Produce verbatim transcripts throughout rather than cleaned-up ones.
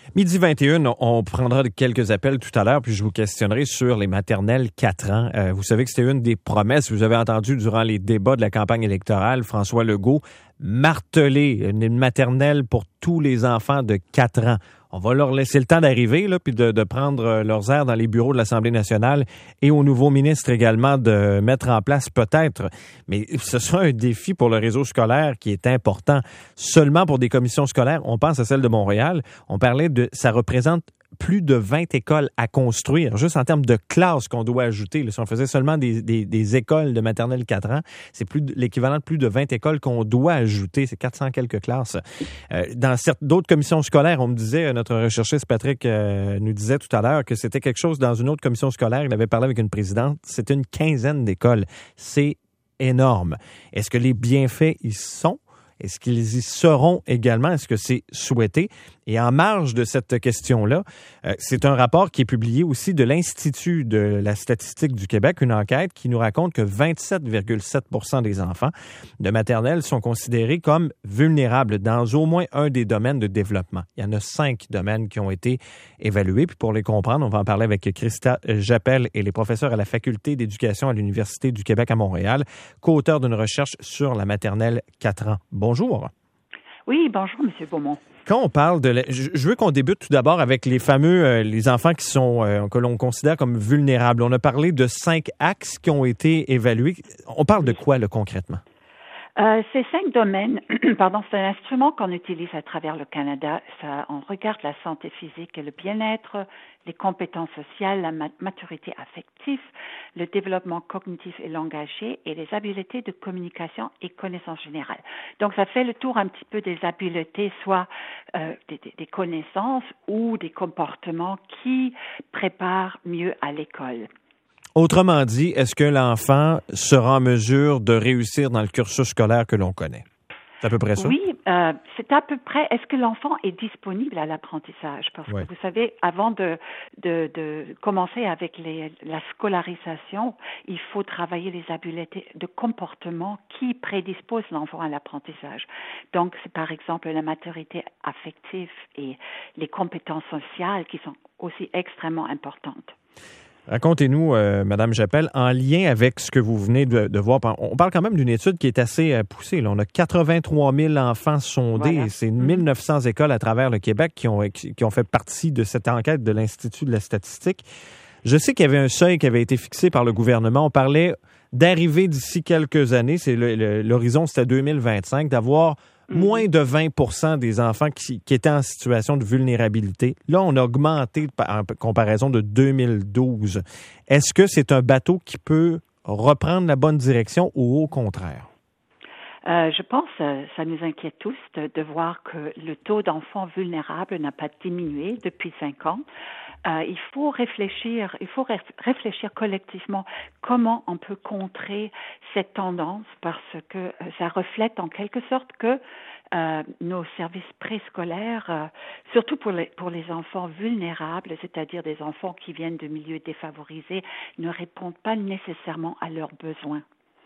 Midi vingt et un, on prendra quelques appels tout à l'heure, puis je vous questionnerai sur les maternelles quatre ans. Euh, vous savez que c'était une des promesses, vous avez entendu durant les débats de la campagne électorale, François Legault marteler une maternelle pour tous les enfants de quatre ans. On va leur laisser le temps d'arriver, là, puis de, de prendre leurs airs dans les bureaux de l'Assemblée nationale et au nouveau ministre également de mettre en place peut-être. Mais ce sera un défi pour le réseau scolaire qui est important. Seulement pour des commissions scolaires, on pense à celle de Montréal, on parlait de, ça représente plus de vingt écoles à construire, juste en termes de classes qu'on doit ajouter. Là, si on faisait seulement des, des, des écoles de maternelle quatre ans, c'est plus de, l'équivalent de plus de vingt écoles qu'on doit ajouter. C'est quatre cents quelques classes. Euh, dans certaines, d'autres commissions scolaires, on me disait, notre recherchiste Patrick euh, nous disait tout à l'heure que c'était quelque chose dans une autre commission scolaire. Il avait parlé avec une présidente. C'était une quinzaine d'écoles. C'est énorme. Est-ce que les bienfaits y sont? Est-ce qu'ils y seront également? Est-ce que c'est souhaité? Et en marge de cette question-là, euh, c'est un rapport qui est publié aussi de l'Institut de la statistique du Québec, une enquête qui nous raconte que vingt-sept virgule sept pour cent des enfants de maternelle sont considérés comme vulnérables dans au moins un des domaines de développement. Il y en a cinq domaines qui ont été évalués. Puis pour les comprendre, on va en parler avec Christa Jappel et les professeurs à la Faculté d'éducation à l'Université du Québec à Montréal, co-auteurs d'une recherche sur la maternelle quatre ans. Bonjour. Oui, bonjour, M. Beaumont. Quand on parle de... La... Je veux qu'on débute tout d'abord avec les fameux, euh, les enfants qui sont, euh, que l'on considère comme vulnérables. On a parlé de cinq axes qui ont été évalués. On parle de quoi, là, concrètement? Euh, ces cinq domaines, pardon, c'est un instrument qu'on utilise à travers le Canada. Ça, on regarde la santé physique et le bien-être, les compétences sociales, la maturité affective, le développement cognitif et langagier et les habiletés de communication et connaissances générales. Donc, ça fait le tour un petit peu des habiletés, soit euh, des, des connaissances ou des comportements qui préparent mieux à l'école. Autrement dit, est-ce que l'enfant sera en mesure de réussir dans le cursus scolaire que l'on connaît? C'est à peu près ça? Oui, euh, c'est à peu près. Est-ce que l'enfant est disponible à l'apprentissage? Parce ouais. que vous savez, avant de, de, de commencer avec les, la scolarisation, il faut travailler les habiletés de comportement qui prédisposent l'enfant à l'apprentissage. Donc, c'est par exemple la maturité affective et les compétences sociales qui sont aussi extrêmement importantes. Racontez-nous, euh, Madame Jappel, en lien avec ce que vous venez de, de voir, on parle quand même d'une étude qui est assez euh, poussée. Là. On a quatre-vingt-trois mille enfants sondés voilà. et c'est mille neuf cents écoles à travers le Québec qui ont, qui, qui ont fait partie de cette enquête de l'Institut de la statistique. Je sais qu'il y avait un seuil qui avait été fixé par le gouvernement. On parlait d'arriver d'ici quelques années, c'est le, le, l'horizon c'était deux mille vingt-cinq, d'avoir moins de vingt pour cent des enfants qui, qui étaient en situation de vulnérabilité. Là, on a augmenté en comparaison de deux mille douze. Est-ce que c'est un bateau qui peut reprendre la bonne direction ou au contraire? Euh, je pense que ça nous inquiète tous de, de voir que le taux d'enfants vulnérables n'a pas diminué depuis cinq ans. Euh, il faut réfléchir, il faut ré- réfléchir collectivement comment on peut contrer cette tendance parce que euh, ça reflète en quelque sorte que euh, nos services préscolaires, euh, surtout pour les, pour les enfants vulnérables, c'est-à-dire des enfants qui viennent de milieux défavorisés, ne répondent pas nécessairement à leurs besoins.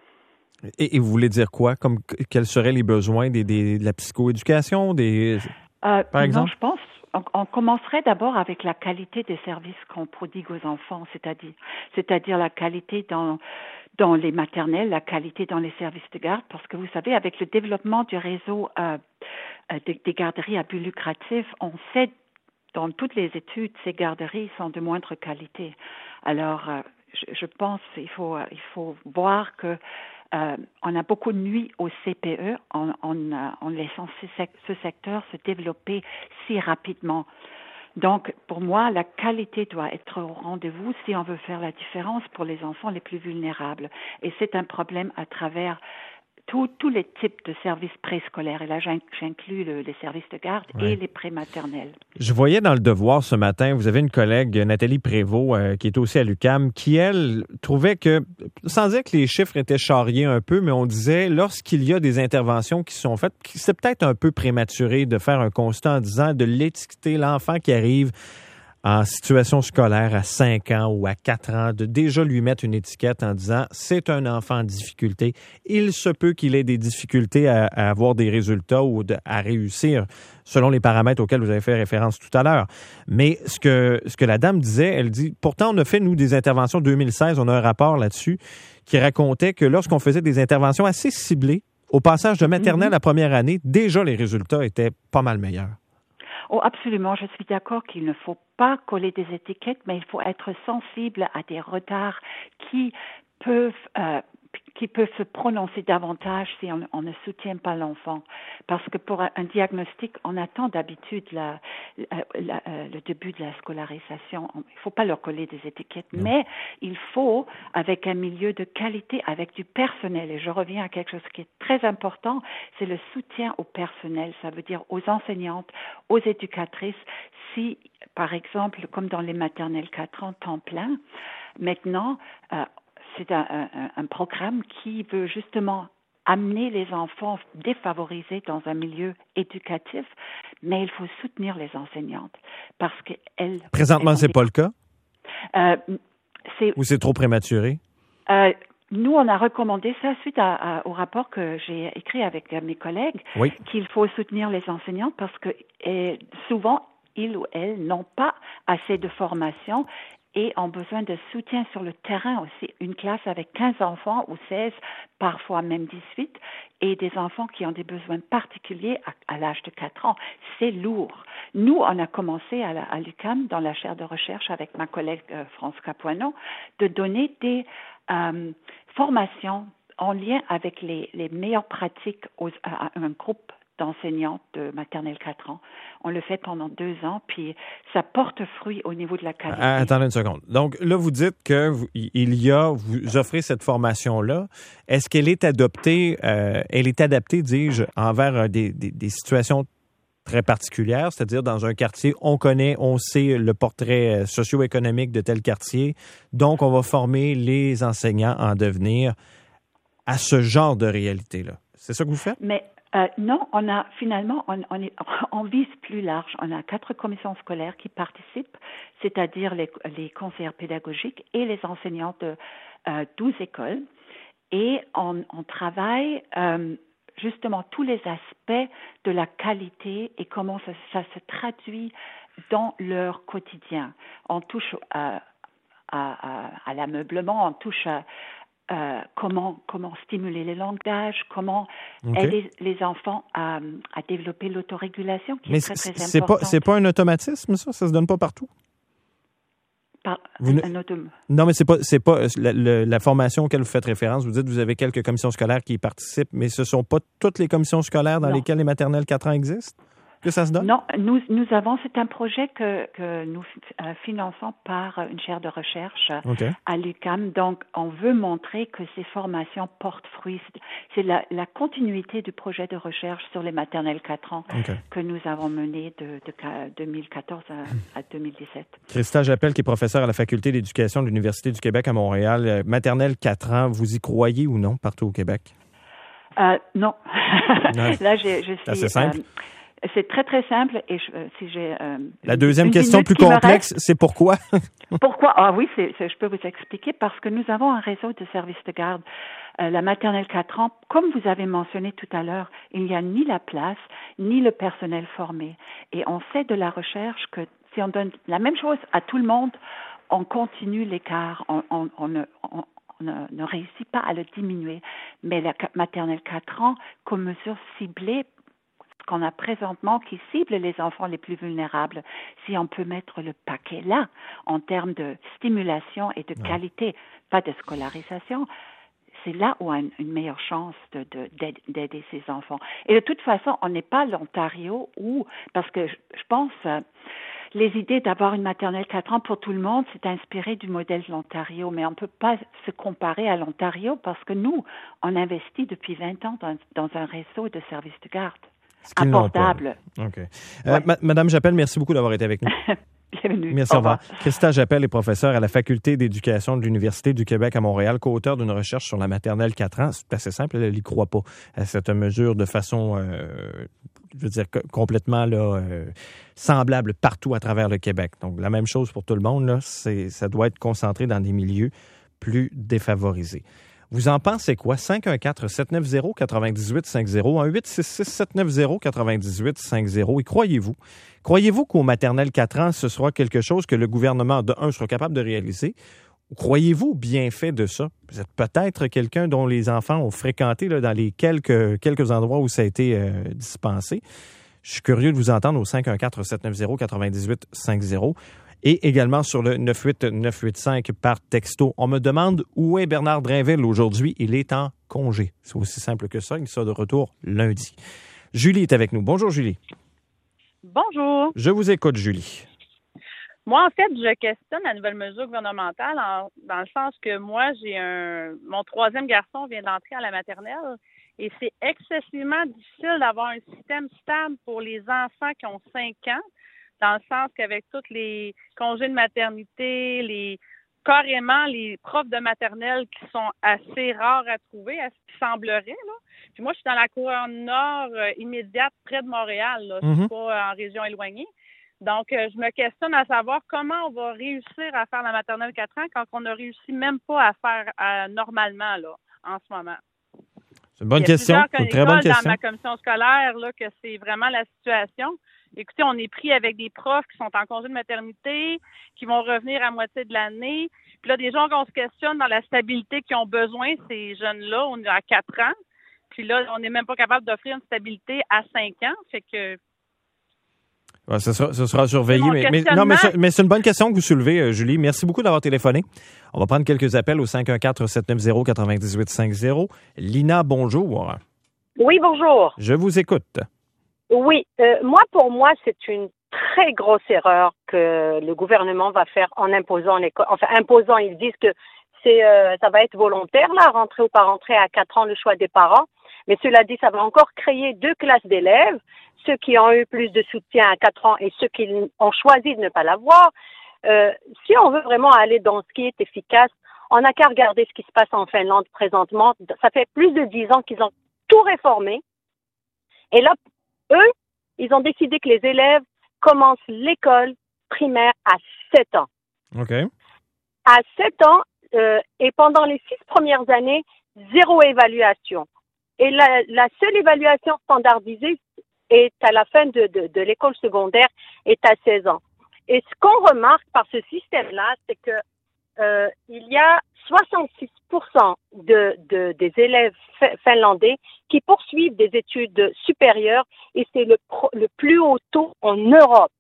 Et, et vous voulez dire quoi? Comme quels seraient les besoins des, des, de la psychoéducation, des euh, par exemple? Non, je pense on, on commencerait d'abord avec la qualité des services qu'on prodigue aux enfants, c'est-à-dire c'est-à-dire la qualité dans dans les maternelles, la qualité dans les services de garde, parce que vous savez, avec le développement du réseau euh, des, des garderies à but lucratif, on sait dans toutes les études, ces garderies sont de moindre qualité. Alors, euh, je, je pense qu'il faut il faut voir que Euh, on a beaucoup de nuits au C P E en, en, en laissant ce, ce secteur se développer si rapidement. Donc, pour moi, la qualité doit être au rendez-vous si on veut faire la différence pour les enfants les plus vulnérables. Et c'est un problème à travers tous tous les types de services préscolaires. Et là, j'inclus le, les services de garde ouais. et les prématernelles. Je voyais dans Le Devoir ce matin, vous avez une collègue, Nathalie Prévost, euh, qui est aussi à l'U Q A M, qui, elle, trouvait que, sans dire que les chiffres étaient charriés un peu, mais on disait, lorsqu'il y a des interventions qui sont faites, c'est peut-être un peu prématuré de faire un constat en disant de l'étiqueter l'enfant qui arrive en situation scolaire à cinq ans ou à quatre ans, de déjà lui mettre une étiquette en disant « c'est un enfant en difficulté, il se peut qu'il ait des difficultés à, à avoir des résultats ou de, à réussir selon les paramètres auxquels vous avez fait référence tout à l'heure. » Mais ce que, ce que la dame disait, elle dit « pourtant, on a fait, nous, des interventions deux mille seize, on a un rapport là-dessus qui racontait que lorsqu'on faisait des interventions assez ciblées, au passage de maternelle mm-hmm. à première année, déjà les résultats étaient pas mal meilleurs. » Oh, absolument. Je suis d'accord qu'il ne faut pas coller des étiquettes, mais il faut être sensible à des retards qui peuvent euh, qui peuvent se prononcer davantage si on, on ne soutient pas l'enfant. Parce que pour un, un diagnostic, on attend d'habitude la, la, la, euh, le début de la scolarisation. Il ne faut pas leur coller des étiquettes, non. Mais il faut, avec un milieu de qualité, avec du personnel, et je reviens à quelque chose qui est très important, c'est le soutien au personnel. Ça veut dire aux enseignantes, aux éducatrices. Si, par exemple, comme dans les maternelles quatre ans, temps plein, maintenant, euh, c'est un, un, un programme qui veut justement amener les enfants défavorisés dans un milieu éducatif, mais il faut soutenir les enseignantes parce qu'elles... Présentement, elles c'est des... pas le cas? Euh, c'est... Ou c'est trop prématuré? Euh, nous, on a recommandé ça suite à, à, au rapport que j'ai écrit avec mes collègues, oui. qu'il faut soutenir les enseignantes parce que et, souvent, ils ou elles n'ont pas assez de formation et ont besoin de soutien sur le terrain aussi. Une classe avec quinze enfants ou seize, parfois même dix-huit, et des enfants qui ont des besoins particuliers à, à l'âge de quatre ans. C'est lourd. Nous, on a commencé à, la, à l'U Q A M, dans la chaire de recherche avec ma collègue euh, France Capuano, de donner des euh, formations en lien avec les, les meilleures pratiques aux, à, à un groupe d'enseignantes de maternelle quatre ans. On le fait pendant deux ans, puis ça porte fruit au niveau de la qualité. Ah, attendez une seconde. Donc là, vous dites que vous, il y a, vous offrez cette formation-là. Est-ce qu'elle est adoptée, euh, elle est adaptée, dis-je, envers des, des, des situations très particulières, c'est-à-dire dans un quartier, on connaît, on sait le portrait socio-économique de tel quartier, donc on va former les enseignants en devenir à ce genre de réalité-là. C'est ça que vous faites? Mais Euh, non, on a finalement, on, on, est, on vise plus large. On a quatre commissions scolaires qui participent, c'est-à-dire les, les conseillères pédagogiques et les enseignants de euh, douze écoles. Et on, on travaille euh, justement tous les aspects de la qualité et comment ça, ça se traduit dans leur quotidien. On touche à, à, à, à l'ameublement, on touche à Euh, comment comment stimuler le langage, comment okay. aider les enfants à, à développer l'autorégulation, qui Mais est très, très c'est importante. Pas, c'est pas un automatisme, ça? Ça se donne pas partout? Par, vous un, un autom... Non, mais c'est pas, c'est pas la, la, la formation auquel vous faites référence. Vous dites que vous avez quelques commissions scolaires qui y participent, mais ce sont pas toutes les commissions scolaires dans non. lesquelles les maternelles quatre ans existent? Que ça se donne? Non, nous, nous avons, c'est un projet que, que nous euh, finançons par une chaire de recherche okay. à l'U Q A M. Donc, on veut montrer que ces formations portent fruit. C'est la, la continuité du projet de recherche sur les maternelles quatre ans okay. que nous avons mené de, de deux mille quatorze à, à deux mille dix-sept. Christa Jappel, qui est professeure à la Faculté d'éducation de l'Université du Québec à Montréal. Maternelle quatre ans, vous y croyez ou non, partout au Québec? Euh, non. non. Là, je, je suis... C'est simple. Euh, C'est très, très simple. Et je, si j'ai, euh, La deuxième une question plus complexe, c'est pourquoi? Pourquoi? Ah oui, c'est, c'est, je peux vous expliquer. Parce que nous avons un réseau de services de garde. Euh, la maternelle quatre ans, comme vous avez mentionné tout à l'heure, il n'y a ni la place, ni le personnel formé. Et on sait de la recherche que si on donne la même chose à tout le monde, on continue l'écart. On, on, on, ne, on, on ne, ne réussit pas à le diminuer. Mais la maternelle quatre ans, comme mesure ciblée, qu'on a présentement qui cible les enfants les plus vulnérables, si on peut mettre le paquet là, en termes de stimulation et de ouais. qualité, pas de scolarisation, c'est là où on a une, une meilleure chance de, de, d'aider, d'aider ces enfants. Et de toute façon, on n'est pas l'Ontario où, parce que je, je pense, euh, les idées d'avoir une maternelle quatre ans pour tout le monde, c'est inspiré du modèle de l'Ontario, mais on ne peut pas se comparer à l'Ontario parce que nous, on investit depuis vingt ans dans, dans un réseau de services de garde. Abordable. OK. Euh, ouais. ma- Madame Jappel, merci beaucoup d'avoir été avec nous. Bienvenue. Merci, au revoir. Christa Jappel est professeure à la Faculté d'éducation de l'Université du Québec à Montréal, co-auteure d'une recherche sur la maternelle quatre ans. C'est assez simple, elle n'y croit pas à cette mesure de façon euh, je veux dire, complètement là, euh, semblable partout à travers le Québec. Donc, la même chose pour tout le monde, là, c'est, ça doit être concentré dans des milieux plus défavorisés. Vous en pensez quoi? cinq un quatre, sept neuf zéro, neuf huit cinq zéro, un huit six six, sept neuf zéro, neuf huit cinq zéro. Et croyez-vous, croyez-vous qu'au maternelle quatre ans, ce sera quelque chose que le gouvernement, de un, sera capable de réaliser? Ou croyez-vous au bienfait de ça? Vous êtes peut-être quelqu'un dont les enfants ont fréquenté là, dans les quelques, quelques endroits où ça a été euh, dispensé. Je suis curieux de vous entendre au cinq un quatre, sept neuf zéro, neuf huit cinq zéro. Et également sur le neuf huit neuf huit cinq par texto. On me demande où est Bernard Drinville aujourd'hui. Il est en congé. C'est aussi simple que ça. Il sera de retour lundi. Julie est avec nous. Bonjour, Julie. Bonjour. Je vous écoute, Julie. Moi, en fait, je questionne la nouvelle mesure gouvernementale en, dans le sens que moi, j'ai un... Mon troisième garçon vient d'entrer à la maternelle et c'est excessivement difficile d'avoir un système stable pour les enfants qui ont cinq ans. Dans le sens qu'avec tous les congés de maternité, les carrément les profs de maternelle qui sont assez rares à trouver, à ce qui semblerait, là. Puis moi, je suis dans la couronne nord euh, immédiate, près de Montréal, là. Je suis pas en région éloignée. Donc, euh, je me questionne à savoir comment on va réussir à faire la maternelle quatre ans quand on ne réussit même pas à faire euh, normalement, là, en ce moment. C'est une bonne question. C'est une très bonne question. Dans ma commission scolaire, là, que c'est vraiment la situation. Écoutez, on est pris avec des profs qui sont en congé de maternité, qui vont revenir à moitié de l'année. Puis là, des gens qu'on se questionne dans la stabilité qu'ils ont besoin, ces jeunes-là, on est à quatre ans. Puis là, on n'est même pas capable d'offrir une stabilité à cinq ans. Fait que... Ouais, ce, sera, ce sera surveillé. Mais, mais, non, mais, mais c'est une bonne question que vous soulevez, euh, Julie. Merci beaucoup d'avoir téléphoné. On va prendre quelques appels au cinq un quatre, sept neuf zéro, neuf huit cinq zéro. Lina, bonjour. Oui, bonjour. Je vous écoute. Oui, euh, moi, pour moi, c'est une très grosse erreur que le gouvernement va faire en imposant l'école. Enfin, imposant, ils disent que c'est, euh, ça va être volontaire, là, rentrer ou pas rentrer à quatre ans, le choix des parents. Mais cela dit, ça va encore créer deux classes d'élèves, ceux qui ont eu plus de soutien à quatre ans et ceux qui ont choisi de ne pas l'avoir. Euh, si on veut vraiment aller dans ce qui est efficace, on n'a qu'à regarder ce qui se passe en Finlande présentement. Ça fait plus de dix ans qu'ils ont tout réformé. Et là, eux, ils ont décidé que les élèves commencent l'école primaire à sept ans. OK. À sept ans, euh, et pendant les six premières années, zéro évaluation. Et la, la seule évaluation standardisée est à la fin de, de, de l'école secondaire, est à seize ans. Et ce qu'on remarque par ce système-là, c'est que euh, il y a soixante-six pour cent de, de, des élèves finlandais qui poursuivent des études supérieures et c'est le, pro, le plus haut taux en Europe.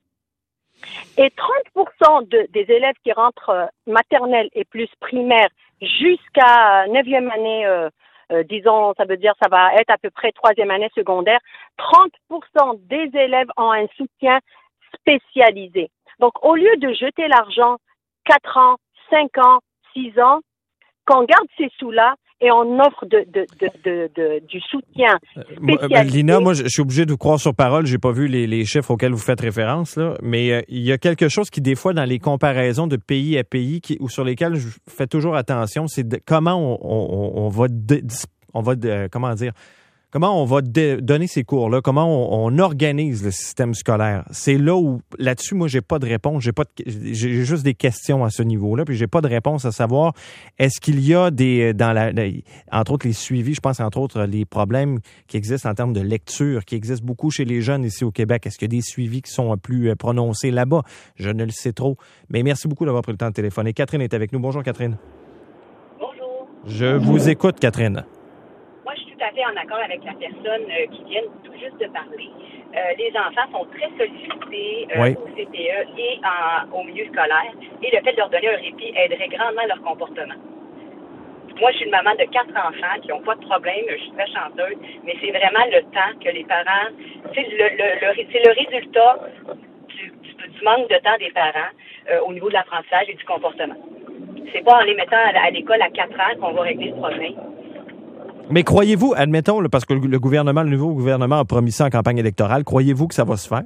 Et trente pour cent de, des élèves qui rentrent euh, maternelle et plus primaire jusqu'à neuvième année, euh, euh, disons, ça veut dire ça va être à peu près troisième année secondaire, trente pour cent des élèves ont un soutien spécialisé. Donc, au lieu de jeter l'argent quatre ans, cinq ans, six ans, qu'on garde ces sous-là et on offre de, de, de, de, de, du soutien spécialisé. Euh, Lina, moi, je suis obligé de vous croire sur parole. J'ai pas vu les, les chiffres auxquels vous faites référence, là, mais euh, il y a quelque chose qui, des fois, dans les comparaisons de pays à pays, qui, ou sur lesquels je fais toujours attention, c'est de, comment on, on, on va, de, on va de, comment dire, comment on va de, donner ces cours-là, comment on, on organise le système scolaire. C'est là où, là-dessus, moi, j'ai pas de réponse. J'ai pas de, j'ai juste des questions à ce niveau-là, puis j'ai pas de réponse à savoir est-ce qu'il y a des, dans la, entre autres les suivis, je pense entre autres les problèmes qui existent en termes de lecture, qui existent beaucoup chez les jeunes ici au Québec. Est-ce qu'il y a des suivis qui sont plus prononcés là-bas? Je ne le sais trop. Mais merci beaucoup d'avoir pris le temps de téléphoner. Catherine est avec nous. Bonjour, Catherine. Bonjour. Je vous écoute, Catherine. Tout à fait en accord avec la personne euh, qui vient tout juste de parler. Euh, les enfants sont très sollicités euh, oui. au C P E et en, au milieu scolaire, et le fait de leur donner un répit aiderait grandement leur comportement. Moi, je suis une maman de quatre enfants qui n'ont pas de problème, je suis très chanceuse, mais c'est vraiment le temps que les parents, c'est le, le, le, c'est le résultat du, du, du manque de temps des parents euh, au niveau de l'apprentissage et du comportement. C'est pas en les mettant à, à l'école à quatre ans qu'on va régler ce problème. Mais croyez-vous, admettons, là, parce que le gouvernement, le nouveau gouvernement a promis ça en campagne électorale, croyez-vous que ça va se faire?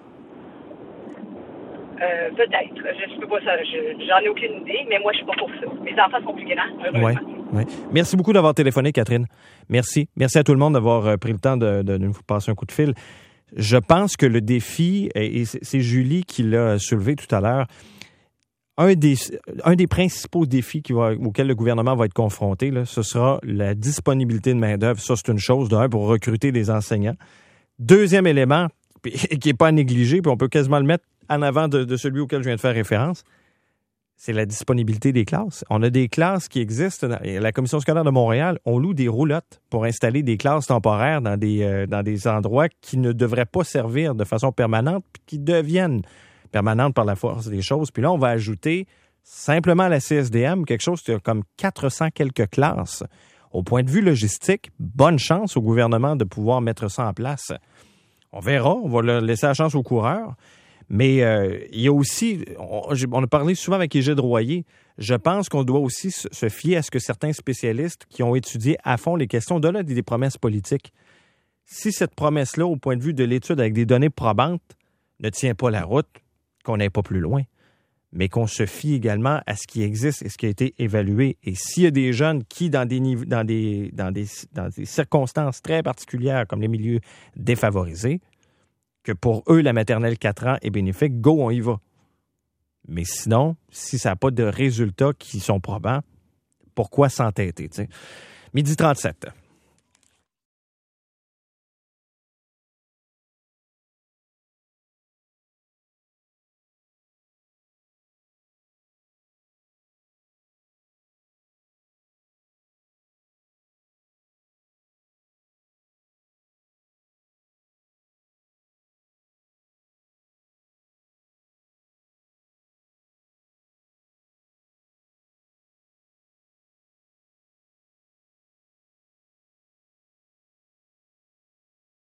Euh, peut-être. Je ne peux pas ça. Je, j'en ai aucune idée, mais moi, je suis pas pour ça. Mes enfants sont plus grands, heureusement. Ouais. Oui. Merci beaucoup d'avoir téléphoné, Catherine. Merci. Merci à tout le monde d'avoir pris le temps de, de, de nous passer un coup de fil. Je pense que le défi, et c'est Julie qui l'a soulevé tout à l'heure, un des, un des principaux défis qui va, auxquels le gouvernement va être confronté, là, ce sera la disponibilité de main-d'œuvre. Ça, c'est une chose, d'un, pour recruter des enseignants. Deuxième élément, qui n'est pas à négliger, puis on peut quasiment le mettre en avant de, de celui auquel je viens de faire référence, c'est la disponibilité des classes. On a des classes qui existent. Dans, la Commission scolaire de Montréal, on loue des roulottes pour installer des classes temporaires dans des, euh, dans des endroits qui ne devraient pas servir de façon permanente, puis qui deviennent permanentes par la force des choses. Puis là, on va ajouter simplement à la C S D M quelque chose qui a comme quatre cents quelques classes. Au point de vue logistique, bonne chance au gouvernement de pouvoir mettre ça en place. On verra, on va laisser la chance aux coureurs. Mais euh, il y a aussi, on, on a parlé souvent avec Égide Royer, je pense qu'on doit aussi se fier à ce que certains spécialistes qui ont étudié à fond les questions, au-delà des promesses politiques, si cette promesse-là, au point de vue de l'étude avec des données probantes, ne tient pas la route, qu'on n'aille pas plus loin, mais qu'on se fie également à ce qui existe et ce qui a été évalué. Et s'il y a des jeunes qui, dans des, nive- dans des, dans des, dans des circonstances très particulières, comme les milieux défavorisés, que pour eux, la maternelle quatre ans est bénéfique, go, on y va. Mais sinon, si ça n'a pas de résultats qui sont probants, pourquoi s'entêter, tu sais? Midi trente-sept.